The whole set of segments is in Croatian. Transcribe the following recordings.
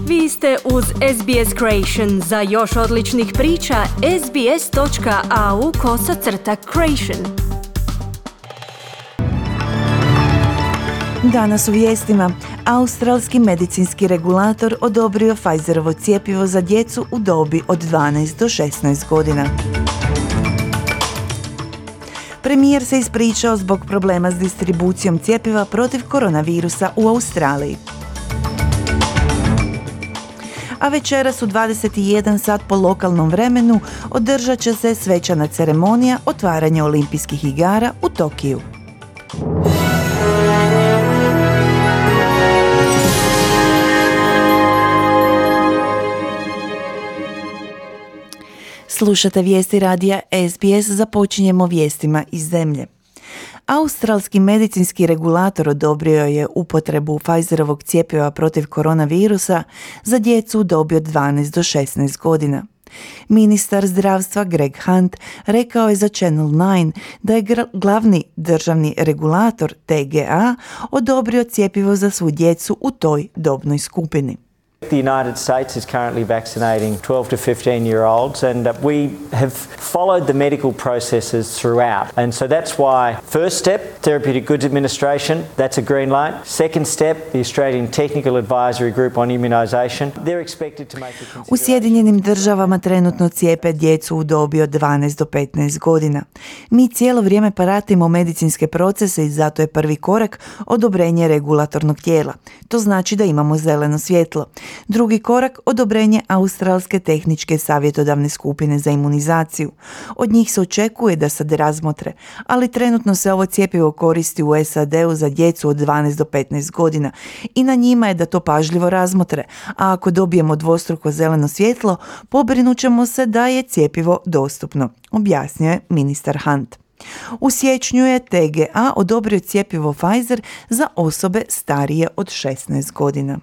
Vi ste uz SBS Creation. Za još odličnih priča, sbs.au/creation. Danas u vijestima. Australski medicinski regulator odobrio Pfizerovo cjepivo za djecu u dobi od 12 do 16 godina. Premijer se ispričao zbog problema s distribucijom cjepiva protiv koronavirusa u Australiji. A večeras u 21 sat po lokalnom vremenu održat će se svečana ceremonija otvaranja olimpijskih igara u Tokiju. Slušate vijesti radija SBS, započinjemo vijestima iz zemlje. Australski medicinski regulator odobrio je upotrebu Pfizerovog cjepiva protiv koronavirusa za djecu u dobi od 12 do 16 godina. Ministar zdravstva Greg Hunt rekao je za Channel 9 da je glavni državni regulator TGA odobrio cjepivo za svu djecu u toj dobnoj skupini. The United States is currently vaccinating 12 to 15-year-olds and we have followed the medical processes throughout. And so that's why first step, Therapeutic Goods Administration, that's a green light. Second step, the Australian Technical Advisory Group on Immunisation. They're expected to make a consideration. U Sjedinjenim državama trenutno cijepe djecu u dobi od 12 do 15 godina. Mi cijelo vrijeme pratimo medicinske procese i zato je prvi korak odobrenje regulatornog tijela. To znači da imamo zeleno svjetlo. Drugi korak, odobrenje Australske tehničke savjetodavne skupine za imunizaciju. Od njih se očekuje da sad razmotre, ali trenutno se ovo cjepivo koristi u SAD-u za djecu od 12 do 15 godina i na njima je da to pažljivo razmotre, a ako dobijemo dvostruko zeleno svjetlo, pobrinut ćemo se da je cjepivo dostupno, objasnio je ministar Hunt. U siječnju je TGA odobrio cjepivo Pfizer za osobe starije od 16 godina.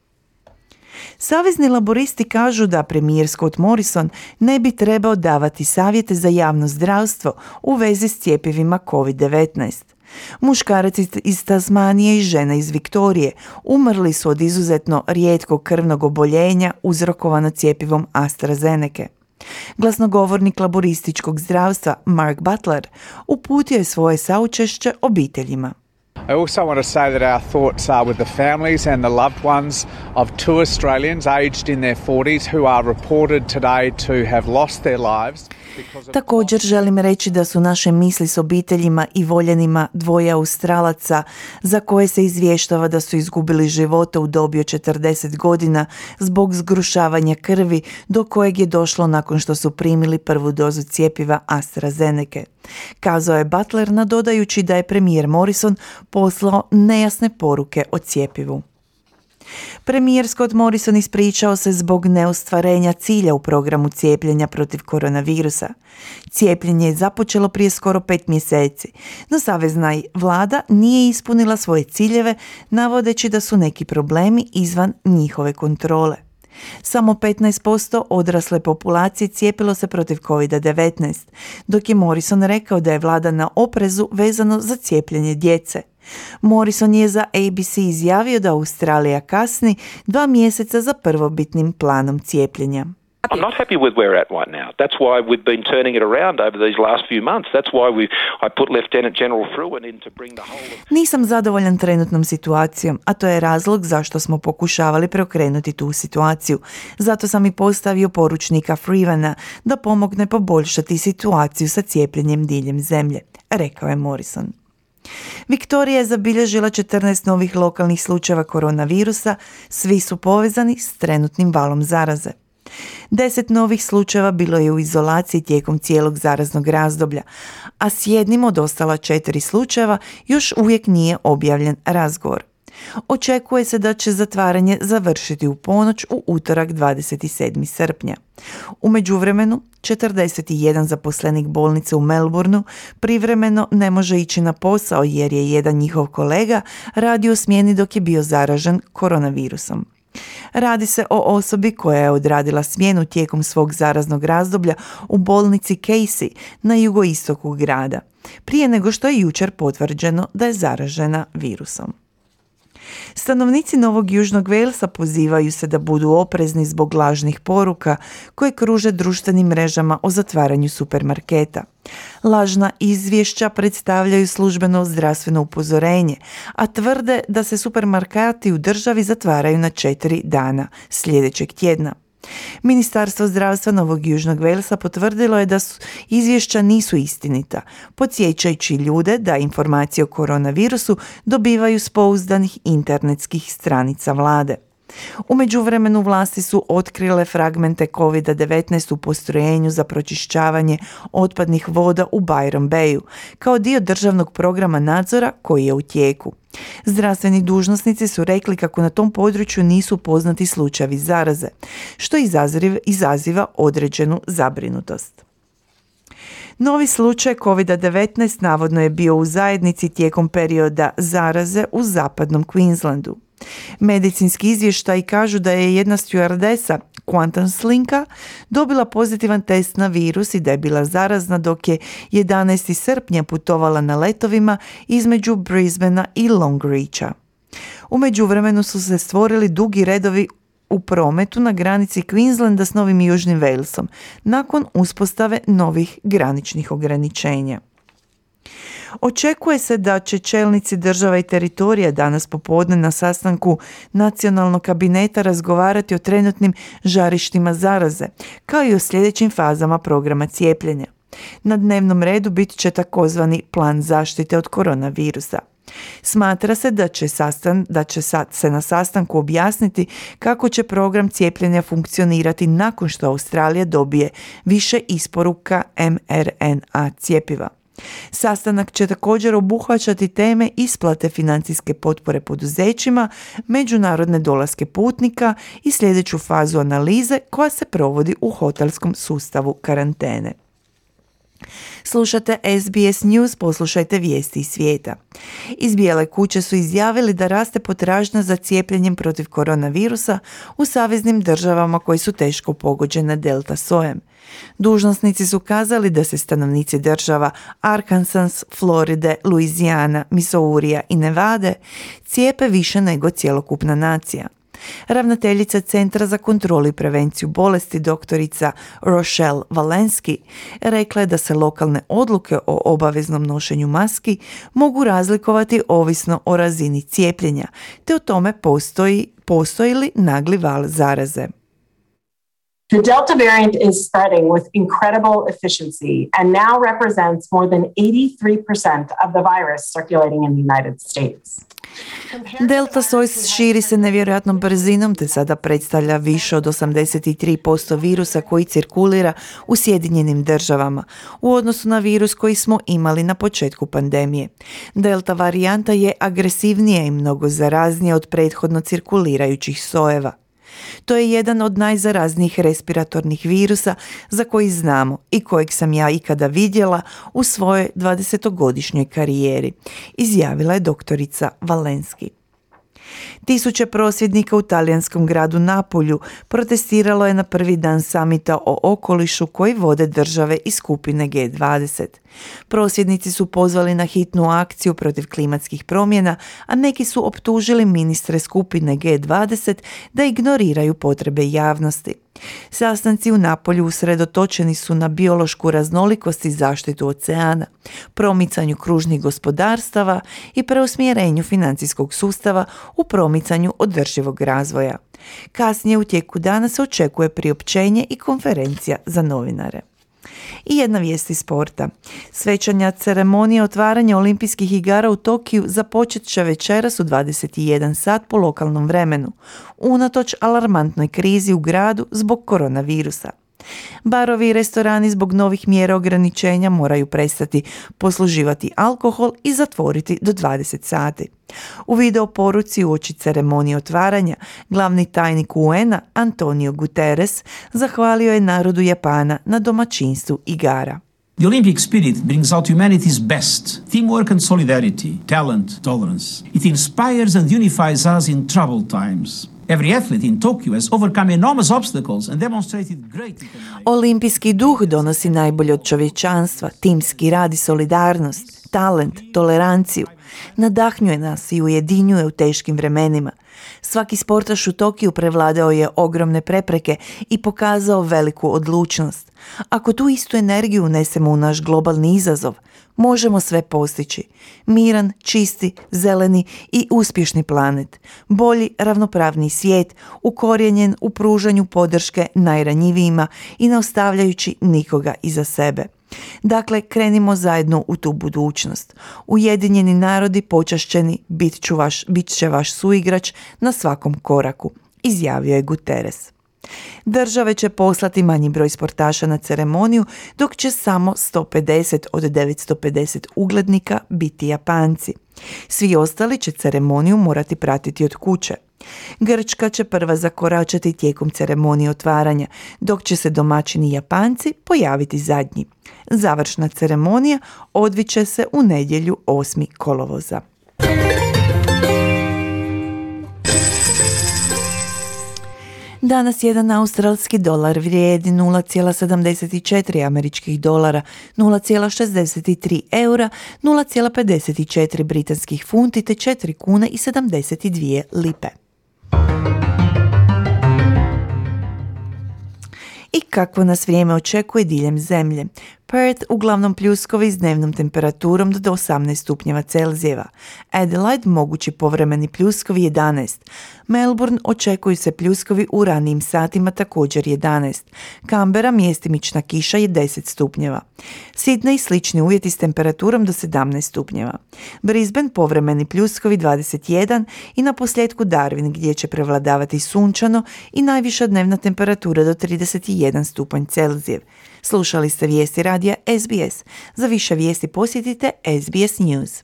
Savezni laboristi kažu da premijer Scott Morrison ne bi trebao davati savjete za javno zdravstvo u vezi s cjepivima COVID-19. Muškarac iz Tasmanije i žena iz Viktorije umrli su od izuzetno rijetkog krvnog oboljenja uzrokovano cjepivom AstraZeneca. Glasnogovornik laborističkog zdravstva Mark Butler uputio je svoje saučešće obiteljima. I also want to say that our thoughts are with the families and the loved ones of two Australians aged in their 40s who are reported today to have lost their lives. Također želim reći da su naše misli s obiteljima i voljenima dvoje Australaca za koje se izvještava da su izgubili živote u dobi od 40 godina zbog zgrušavanja krvi do kojeg je došlo nakon što su primili prvu dozu cjepiva AstraZeneca. Kazao je Butler nadodajući da je premijer Morrison poslao nejasne poruke o cjepivu. Premijer Scott Morrison ispričao se zbog neostvarenja cilja u programu cijepljenja protiv koronavirusa. Cijepljenje je započelo prije skoro 5 mjeseci, no savezna vlada nije ispunila svoje ciljeve, navodeći da su neki problemi izvan njihove kontrole. Samo 15% odrasle populacije cijepilo se protiv COVID-19, dok je Morrison rekao da je vlada na oprezu vezano za cijepljenje djece. Morrison je za ABC izjavio da Australija kasni 2 mjeseca za prvobitnim planom cijepljenja. I'm not happy with where we're at right now. That's why we've been turning it around over these last few months. That's why I put Lieutenant General Fruin in to bring the whole of... Nisam zadovoljan trenutnom situacijom, a to je razlog zašto smo pokušavali preokrenuti tu situaciju. Zato sam i postavio poručnika Fruina da pomogne poboljšati situaciju sa cijepljenjem diljem zemlje, rekao je Morrison. Viktorija je zabilježila 14 novih lokalnih slučajeva koronavirusa, svi su povezani s trenutnim valom zaraze. 10 novih slučajeva bilo je u izolaciji tijekom cijelog zaraznog razdoblja, a s jednim od ostala 4 slučajeva još uvijek nije objavljen razgovor. Očekuje se da će zatvaranje završiti u ponoć u utorak 27. srpnja. U međuvremenu, 41 zaposlenik bolnice u Melbourneu privremeno ne može ići na posao jer je jedan njihov kolega radio u smjeni dok je bio zaražen koronavirusom. Radi se o osobi koja je odradila smjenu tijekom svog zaraznog razdoblja u bolnici Casey na jugoistoku grada, prije nego što je jučer potvrđeno da je zaražena virusom. Stanovnici Novog Južnog Walesa pozivaju se da budu oprezni zbog lažnih poruka koje kruže društvenim mrežama o zatvaranju supermarketa. Lažna izvješća predstavljaju službeno zdravstveno upozorenje, a tvrde da se supermarketi u državi zatvaraju na 4 dana sljedećeg tjedna. Ministarstvo zdravstva Novog Južnog Walesa potvrdilo je da izvješća nisu istinita, podsjećajući ljude da informacije o koronavirusu dobivaju s pouzdanih internetskih stranica vlade. U međuvremenu vlasti su otkrile fragmente COVID-19 u postrojenju za pročišćavanje otpadnih voda u Byron Bayu, kao dio državnog programa nadzora koji je u tijeku. Zdravstveni dužnosnici su rekli kako na tom području nisu poznati slučajevi zaraze, što izaziva određenu zabrinutost. Novi slučaj COVID-19 navodno je bio u zajednici tijekom perioda zaraze u zapadnom Queenslandu. Medicinski izvještaji kažu da je jedna stjuardesa Qantas dobila pozitivan test na virus i da je bila zarazna dok je 11. srpnja putovala na letovima između Brisbanea i Longreacha. U međuvremenu su se stvorili dugi redovi u prometu na granici Queenslanda s Novim Južnim Walesom nakon uspostave novih graničnih ograničenja. Očekuje se da će čelnici država i teritorija danas popodne na sastanku nacionalnog kabineta razgovarati o trenutnim žarištima zaraze, kao i o sljedećim fazama programa cijepljenja. Na dnevnom redu bit će takozvani plan zaštite od koronavirusa. Smatra se da će se na sastanku objasniti kako će program cijepljenja funkcionirati nakon što Australija dobije više isporuka mRNA cjepiva. Sastanak će također obuhvaćati teme isplate financijske potpore poduzećima, međunarodne dolaske putnika i sljedeću fazu analize koja se provodi u hotelskom sustavu karantene. Slušate SBS News, poslušajte vijesti iz svijeta. Iz Bijele kuće su izjavili da raste potražnja za cijepljenjem protiv koronavirusa u saveznim državama koji su teško pogođene delta sojem. Dužnosnici su kazali da se stanovnici država Arkansas, Floride, Louisiana, Missourija i Nevade cijepe više nego cjelokupna nacija. Ravnateljica Centra za kontrolu i prevenciju bolesti doktorica Rochelle Walensky rekla je da se lokalne odluke o obaveznom nošenju maski mogu razlikovati ovisno o razini cijepljenja, te o tome postoji li nagli val zaraze. The Delta variant is spreading with incredible efficiency and now represents more than 83% of the virus circulating in the United States. Delta soj širi se nevjerojatnom brzinom te sada predstavlja više od 83% virusa koji cirkulira u Sjedinjenim državama u odnosu na virus koji smo imali na početku pandemije. Delta varijanta je agresivnija i mnogo zaraznija od prethodno cirkulirajućih sojeva. To je jedan od najzaraznijih respiratornih virusa za koji znamo i kojeg sam ja ikada vidjela u svojoj 20-godišnjoj karijeri, izjavila je doktorica Walensky. Tisuće prosvjednika u talijanskom gradu Napolju protestiralo je na prvi dan samita o okolišu koji vode države iz skupine G20. Prosvjednici su pozvali na hitnu akciju protiv klimatskih promjena, a neki su optužili ministre skupine G20 da ignoriraju potrebe javnosti. Sastanci u Napolju usredotočeni su na biološku raznolikost i zaštitu oceana, promicanju kružnih gospodarstava i preusmjerenju financijskog sustava u promicanju održivog razvoja. Kasnije u tijeku dana se očekuje priopćenje i konferencija za novinare. I jedna vijest iz sporta. Svečana ceremonija otvaranja olimpijskih igara u Tokiju započet će večeras u 21 sat po lokalnom vremenu, unatoč alarmantnoj krizi u gradu zbog koronavirusa. Barovi i restorani zbog novih mjera ograničenja moraju prestati posluživati alkohol i zatvoriti do 20 sati. U video poruci uoči ceremonije otvaranja, glavni tajnik UN-a Antonio Guterres zahvalio je narodu Japana na domaćinstvu igara. The Olympic spirit brings out humanity's best, teamwork and solidarity, talent, tolerance. It inspires and unifies us in troubled times. Every athlete in Tokyo has overcome enormous obstacles and demonstrated great determination. Olimpijski duh donosi najbolje od čovječanstva, timski rad i solidarnost, talent, toleranciju. Nadahnjuje nas i ujedinjuje u teškim vremenima. Svaki sportaš u Tokiju prevladao je ogromne prepreke i pokazao veliku odlučnost. Ako tu istu energiju unesemo u naš globalni izazov, možemo sve postići. Miran, čisti, zeleni i uspješni planet. Bolji, ravnopravni svijet, ukorijenjen u pružanju podrške najranjivijima i ne ostavljajući nikoga iza sebe. Dakle, krenimo zajedno u tu budućnost. Ujedinjeni narodi počašćeni bit će vaš suigrač na svakom koraku, izjavio je Guterres. Države će poslati manji broj sportaša na ceremoniju, dok će samo 150 od 950 uglednika biti Japanci. Svi ostali će ceremoniju morati pratiti od kuće. Grčka će prva zakoračati tijekom ceremonije otvaranja, dok će se domaćini Japanci pojaviti zadnji. Završna ceremonija odviće se u nedjelju 8. kolovoza. Danas jedan australski dolar vrijedi 0,74 američkih dolara, 0,63 eura, 0,54 britanskih funti te 4 kune i 72 lipe. I kakvo nas vrijeme očekuje diljem zemlje? Perth uglavnom pljuskovi s dnevnom temperaturom do 18 stupnjeva Celzijeva. Adelaide mogući povremeni pljuskovi 11. Melbourne očekuju se pljuskovi u ranijim satima također 11. Canberra mjestimična kiša je 10 stupnjeva. Sydney slični uvjeti s temperaturom do 17 stupnjeva. Brisbane povremeni pljuskovi 21 i na posljedku Darwin gdje će prevladavati sunčano i najviša dnevna temperatura do 31 stupanj Celzijev. Slušali ste vijesti radija SBS. Za više vijesti posjetite SBS News.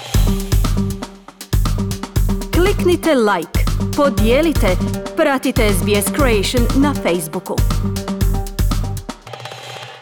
Kliknite like, podijelite, pratite SBS Creation na Facebooku.